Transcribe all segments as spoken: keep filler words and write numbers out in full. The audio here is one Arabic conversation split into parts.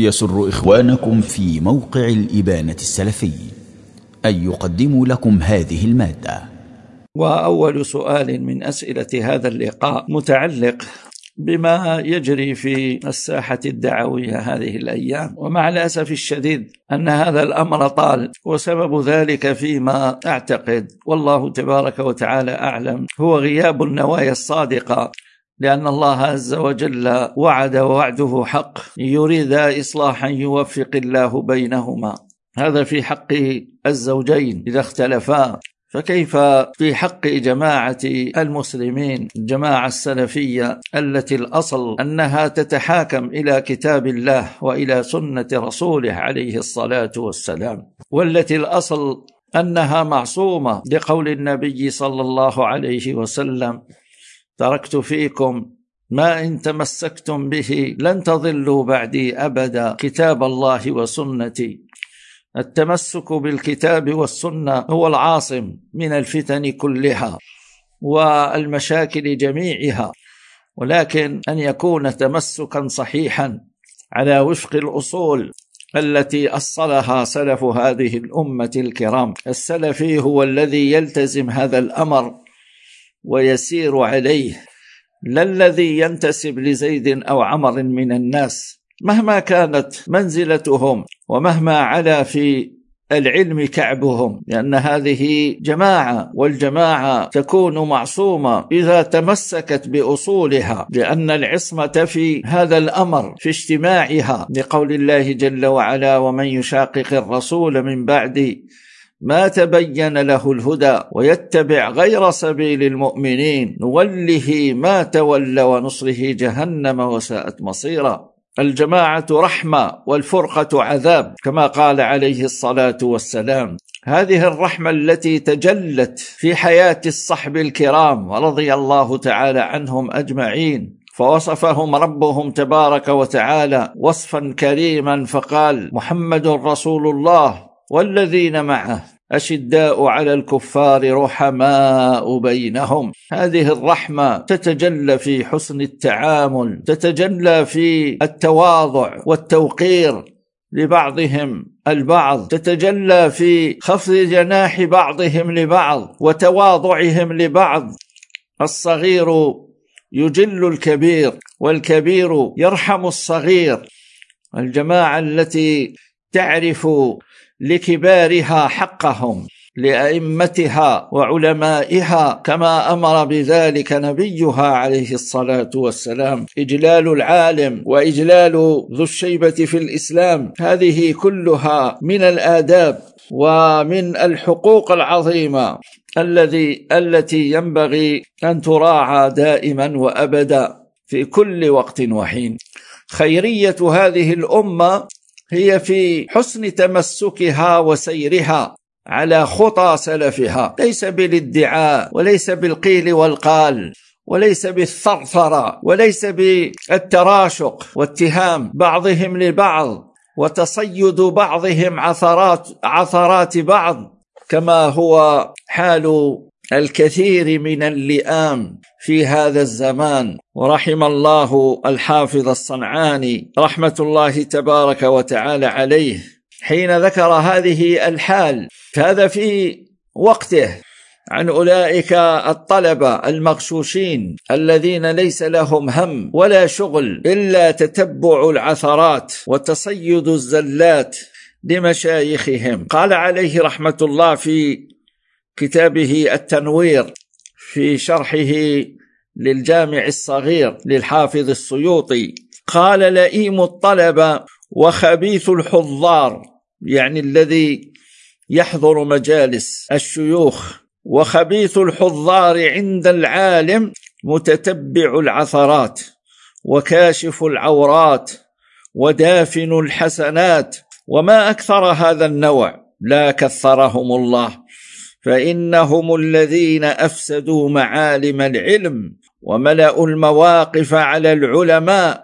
يسر إخوانكم في موقع الإبانة السلفي أن يقدموا لكم هذه المادة. وأول سؤال من أسئلة هذا اللقاء متعلق بما يجري في الساحة الدعوية هذه الأيام، ومع الأسف الشديد أن هذا الأمر طال، وسبب ذلك فيما أعتقد والله تبارك وتعالى أعلم هو غياب النوايا الصادقة، لأن الله عز وجل وعد ووعده حق، يريد إصلاحا يوفق الله بينهما، هذا في حق الزوجين إذا اختلفا، فكيف في حق جماعة المسلمين الجماعة السلفية التي الأصل أنها تتحاكم إلى كتاب الله وإلى سنة رسوله عليه الصلاة والسلام، والتي الأصل أنها معصومة لقول النبي صلى الله عليه وسلم: تركت فيكم ما إن تمسكتم به لن تضلوا بعدي أبدا، كتاب الله وسنتي. التمسك بالكتاب والسنة هو العاصم من الفتن كلها والمشاكل جميعها، ولكن أن يكون تمسكا صحيحا على وفق الأصول التي أصلها سلف هذه الأمة الكرام. السلفي هو الذي يلتزم هذا الأمر ويسير عليه، لا الذي ينتسب لزيد أو عمر من الناس مهما كانت منزلتهم ومهما علا في العلم كعبهم، لأن هذه جماعة، والجماعة تكون معصومة إذا تمسكت بأصولها، لأن العصمة في هذا الأمر في اجتماعها، لقول الله جل وعلا: ومن يشاقق الرسول من بعد ما تبين له الهدى ويتبع غير سبيل المؤمنين نوله ما تولى ونصره جهنم وساءت مصيرا. الجماعة رحمة والفرقة عذاب، كما قال عليه الصلاة والسلام. هذه الرحمة التي تجلت في حياة الصحب الكرام رضي الله تعالى عنهم أجمعين، فوصفهم ربهم تبارك وتعالى وصفا كريما فقال: محمد رسول الله والذين معه أشداء على الكفار رحماء بينهم. هذه الرحمة تتجلى في حسن التعامل، تتجلى في التواضع والتوقير لبعضهم البعض، تتجلى في خفض جناح بعضهم لبعض وتواضعهم لبعض. الصغير يجل الكبير والكبير يرحم الصغير. الجماعة التي تعرف لكبارها حقهم، لأئمتها وعلمائها كما أمر بذلك نبيها عليه الصلاة والسلام. إجلال العالم وإجلال ذو الشيبة في الإسلام، هذه كلها من الآداب ومن الحقوق العظيمة الذي التي ينبغي أن تراعى دائما وأبدا في كل وقت وحين. خيرية هذه الأمة هي في حسن تمسكها وسيرها على خطى سلفها، ليس بالادعاء وليس بالقيل والقال وليس بالثرثرة وليس بالتراشق واتهام بعضهم لبعض وتصيد بعضهم عثرات عثرات بعض، كما هو حال الكثير من اللئام في هذا الزمان. ورحم الله الحافظ الصنعاني رحمة الله تبارك وتعالى عليه حين ذكر هذه الحال، هذا في وقته، عن أولئك الطلبة المغشوشين الذين ليس لهم هم ولا شغل إلا تتبع العثرات وتصيد الزلات لمشايخهم. قال عليه رحمة الله في كتابه التنوير في شرحه للجامع الصغير للحافظ السيوطي، قال: لئيم الطلبة وخبيث الحضار، يعني الذي يحضر مجالس الشيوخ، وخبيث الحضار عند العالم متتبع العثرات وكاشف العورات ودافن الحسنات. وما أكثر هذا النوع، لا كثرهم الله، فإنهم الذين أفسدوا معالم العلم وملأوا المواقف على العلماء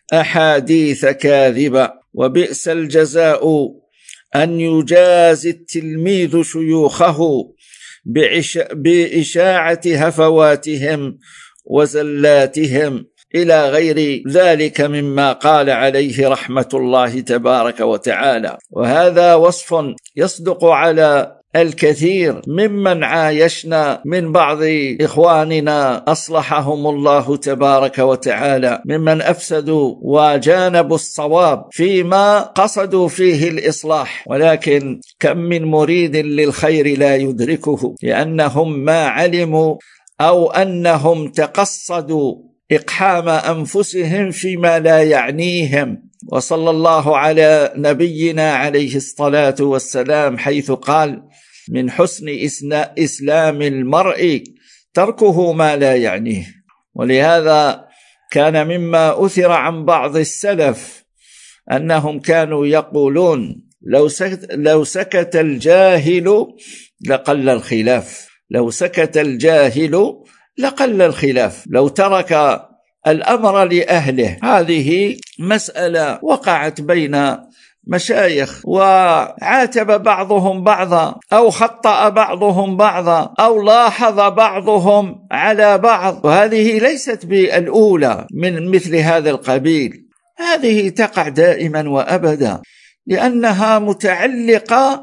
أحاديث كاذبة. وبئس الجزاء أن يجازي التلميذ شيوخه بإشاعة هفواتهم وزلاتهم، إلى غير ذلك مما قال عليه رحمة الله تبارك وتعالى. وهذا وصف يصدق على الكثير ممن عايشنا من بعض إخواننا أصلحهم الله تبارك وتعالى، ممن أفسدوا وجانبوا الصواب فيما قصدوا فيه الإصلاح، ولكن كم من مريد للخير لا يدركه، لأنهم ما علموا أو أنهم تقصدوا إقحام أنفسهم فيما لا يعنيهم. وصلى الله على نبينا عليه الصلاة والسلام حيث قال: من حسن إسلام المرء تركه ما لا يعنيه. ولهذا كان مما أثر عن بعض السلف أنهم كانوا يقولون: لو سكت, لو سكت الجاهل لقل الخلاف، لو سكت الجاهل لقل الخلاف، لو ترك الأمر لأهله. هذه مسألة وقعت بين مشايخ وعاتب بعضهم بعضا، أو خطأ بعضهم بعضا، أو لاحظ بعضهم على بعض، وهذه ليست بالأولى من مثل هذا القبيل. هذه تقع دائما وأبدا، لأنها متعلقة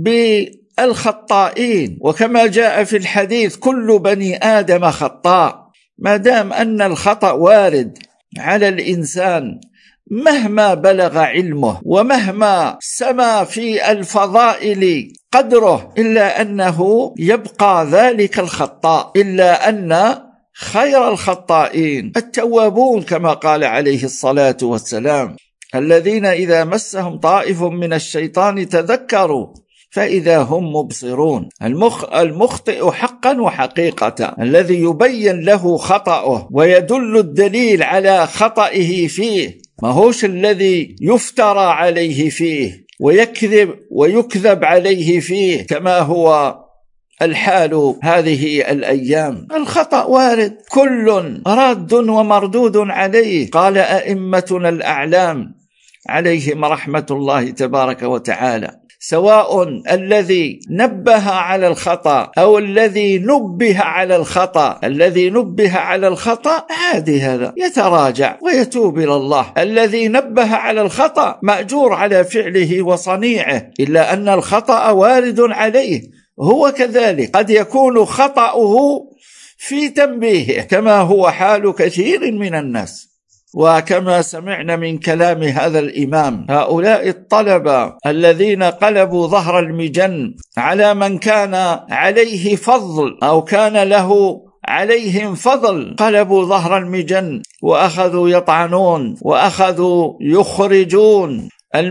بالخطائين، وكما جاء في الحديث: كل بني آدم خطاء. ما دام أن الخطأ وارد على الإنسان مهما بلغ علمه ومهما سما في الفضائل قدره، إلا أنه يبقى ذلك الخطاء، إلا أن خير الخطائين التوابون، كما قال عليه الصلاة والسلام: الذين إذا مسهم طائف من الشيطان تذكروا فإذا هم مبصرون. المخ المخطئ حقا وحقيقة، الذي يبين له خطأه ويدل الدليل على خطئه فيه، ما هوش الذي يفترى عليه فيه ويكذب ويكذب عليه فيه كما هو الحال هذه الأيام. الخطأ وارد، كل راد ومردود عليه. قال أئمتنا الأعلام عليهم رحمة الله تبارك وتعالى: سواء الذي نبه على الخطأ أو الذي نبه على الخطأ، الذي نبه على الخطأ عادي، هذا يتراجع ويتوب إلى الله. الذي نبه على الخطأ مأجور على فعله وصنيعه، إلا أن الخطأ وارد عليه هو كذلك، قد يكون خطأه في تنبيهه كما هو حال كثير من الناس. وكما سمعنا من كلام هذا الإمام، هؤلاء الطلبة الذين قلبوا ظهر المجن على من كان عليه فضل أو كان له عليهم فضل، قلبوا ظهر المجن وأخذوا يطعنون وأخذوا يخرجون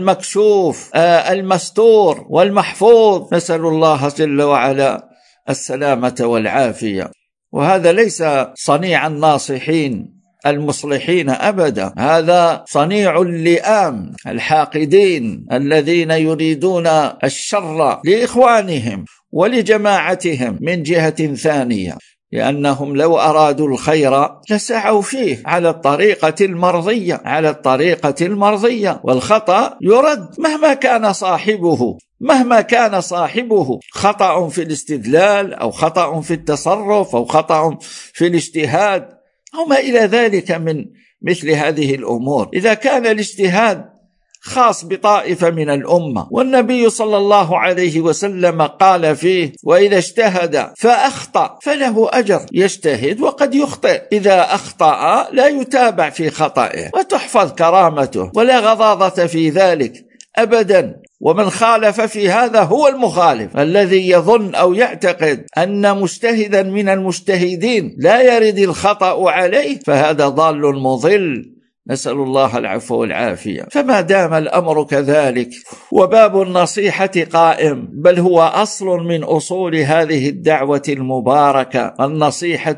المكشوف المستور والمحفوظ، نسأل الله جل وعلا السلامة والعافية. وهذا ليس صنيع الناصحين المصلحين أبدا، هذا صنيع اللئام الحاقدين الذين يريدون الشر لإخوانهم ولجماعتهم من جهة ثانية، لأنهم لو أرادوا الخير لسعوا فيه على الطريقة المرضية، على الطريقة المرضية. والخطأ يرد مهما كان صاحبه، مهما كان صاحبه خطأ في الاستدلال أو خطأ في التصرف أو خطأ في الاجتهاد أو ما إلى ذلك من مثل هذه الأمور. إذا كان الاجتهاد خاص بطائفة من الأمة، والنبي صلى الله عليه وسلم قال فيه: وإذا اجتهد فأخطأ فله أجر، يجتهد وقد يخطئ، إذا أخطأ لا يتابع في خطئه وتحفظ كرامته ولا غضاضة في ذلك أبدا. ومن خالف في هذا هو المخالف، الذي يظن أو يعتقد أن مجتهدا من المجتهدين لا يرد الخطأ عليه فهذا ضال مضل، نسأل الله العفو والعافية. فما دام الأمر كذلك وباب النصيحة قائم، بل هو أصل من أصول هذه الدعوة المباركة، النصيحة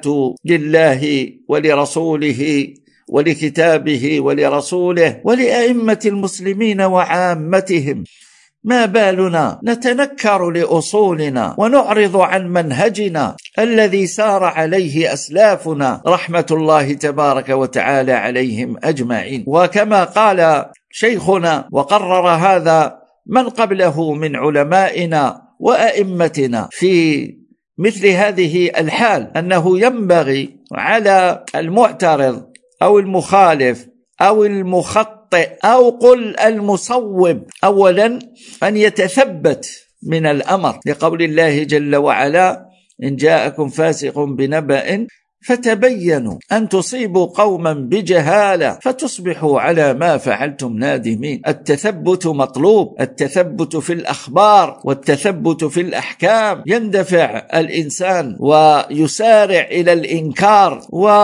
لله ولرسوله ولكتابه ولرسوله ولأئمة المسلمين وعامتهم، ما بالنا نتنكر لأصولنا ونعرض عن منهجنا الذي سار عليه أسلافنا رحمة الله تبارك وتعالى عليهم أجمعين. وكما قال شيخنا وقرر هذا من قبله من علمائنا وأئمتنا في مثل هذه الحال، أنه ينبغي على المعترض أو المخالف أو المخطئ أو قل المصوب، أولا أن يتثبت من الأمر، لقول الله جل وعلا: إن جاءكم فاسق بنبأ فتبينوا أن تصيبوا قوما بجهالة فتصبحوا على ما فعلتم نادمين. التثبت مطلوب، التثبت في الأخبار والتثبت في الأحكام. يندفع الإنسان ويسارع إلى الإنكار،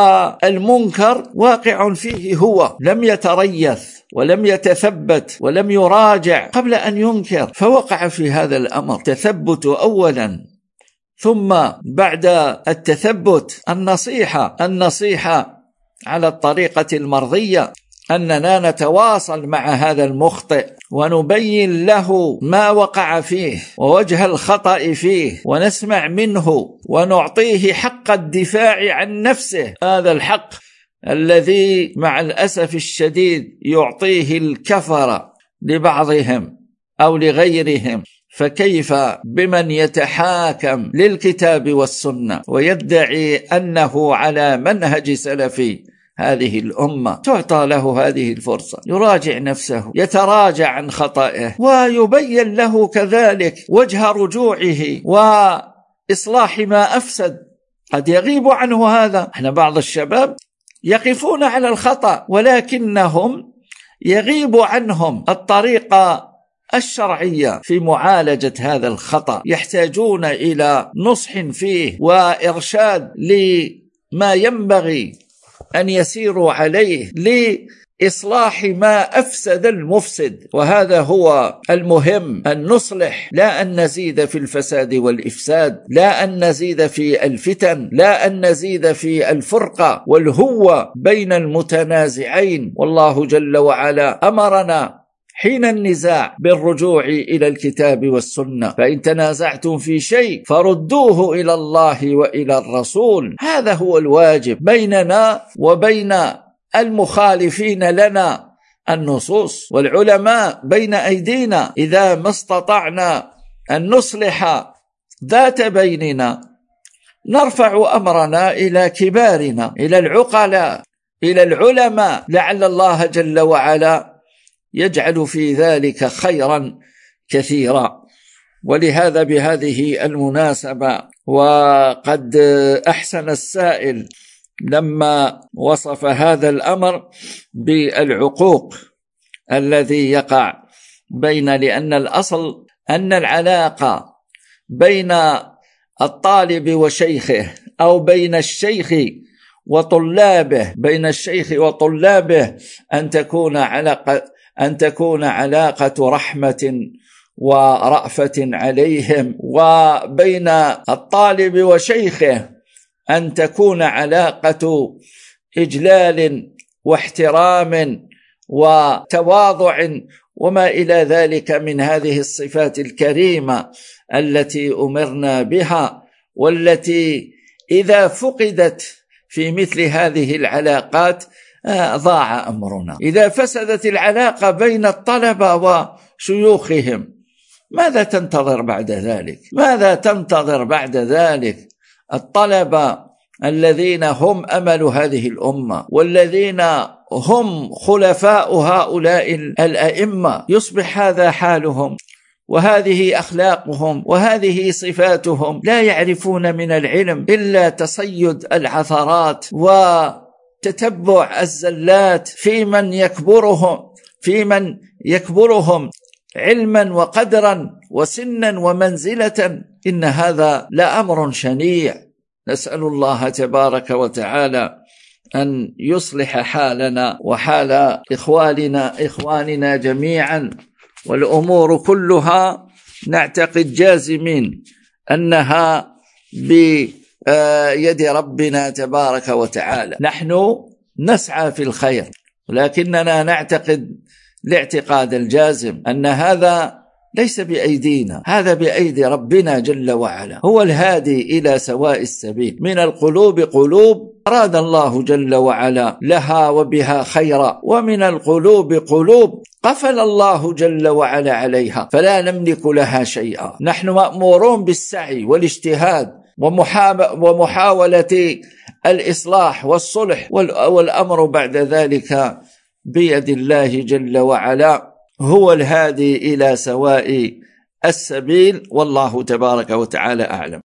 والمنكر واقع فيه هو، لم يتريث ولم يتثبت ولم يراجع قبل أن ينكر، فوقع في هذا الأمر. تثبت أولا، ثم بعد التثبت النصيحة النصيحة على الطريقة المرضية، أننا نتواصل مع هذا المخطئ ونبين له ما وقع فيه ووجه الخطأ فيه، ونسمع منه ونعطيه حق الدفاع عن نفسه، هذا الحق الذي مع الأسف الشديد يعطيه الكفرة لبعضهم أو لغيرهم. فكيف بمن يتحاكم للكتاب والسنة ويدعي أنه على منهج سلفي هذه الأمة؟ تعطى له هذه الفرصة، يراجع نفسه، يتراجع عن خطئه، ويبين له كذلك وجه رجوعه وإصلاح ما أفسد. قد يغيب عنه هذا. احنا بعض الشباب يقفون على الخطأ ولكنهم يغيب عنهم الطريقة الشرعية في معالجة هذا الخطأ، يحتاجون إلى نصح فيه وإرشاد لما ينبغي أن يسيروا عليه لإصلاح ما أفسد المفسد. وهذا هو المهم، أن نصلح، لا أن نزيد في الفساد والإفساد، لا أن نزيد في الفتن، لا أن نزيد في الفرقة والهوة بين المتنازعين. والله جل وعلا أمرنا حين النزاع بالرجوع إلى الكتاب والسنة، فإن تنازعتم في شيء فردوه إلى الله وإلى الرسول. هذا هو الواجب بيننا وبين المخالفين لنا النصوص، والعلماء بين أيدينا. إذا ما استطعنا أن نصلح ذات بيننا نرفع أمرنا إلى كبارنا، إلى العقلاء، إلى العلماء، لعل الله جل وعلا يجعل في ذلك خيرا كثيرا. ولهذا بهذه المناسبة، وقد أحسن السائل لما وصف هذا الأمر بالعقوق الذي يقع بين، لأن الأصل أن العلاقة بين الطالب وشيخه أو بين الشيخ وطلابه بين الشيخ وطلابه أن تكون علاقة أن تكون علاقة رحمة ورأفة عليهم، وبين الطالب وشيخه أن تكون علاقة إجلال واحترام وتواضع وما إلى ذلك من هذه الصفات الكريمة التي أمرنا بها، والتي إذا فقدت في مثل هذه العلاقات ضاع أمرنا. إذا فسدت العلاقة بين الطلبة وشيوخهم ماذا تنتظر بعد ذلك؟ ماذا تنتظر بعد ذلك؟ الطلبة الذين هم أمل هذه الأمة والذين هم خلفاء هؤلاء الأئمة، يصبح هذا حالهم وهذه أخلاقهم وهذه صفاتهم، لا يعرفون من العلم إلا تصيد العثرات وتتبع الزلات في من يكبرهم في من يكبرهم علما وقدرا وسنا ومنزلة. إن هذا لأمر شنيع. نسأل الله تبارك وتعالى أن يصلح حالنا وحال إخواننا إخواننا جميعا، والأمور كلها نعتقد جازمين أنها بيد ربنا تبارك وتعالى. نحن نسعى في الخير، ولكننا نعتقد الاعتقاد الجازم أن هذا ليس بأيدينا، هذا بأيدي ربنا جل وعلا، هو الهادي إلى سواء السبيل. من القلوب قلوب أراد الله جل وعلا لها وبها خيرا، ومن القلوب قلوب قفل الله جل وعلا عليها فلا نملك لها شيئا. نحن مأمورون بالسعي والاجتهاد ومحاولة الإصلاح والصلح، والأمر بعد ذلك بيد الله جل وعلا، هو الهادي إلى سواء السبيل، والله تبارك وتعالى أعلم.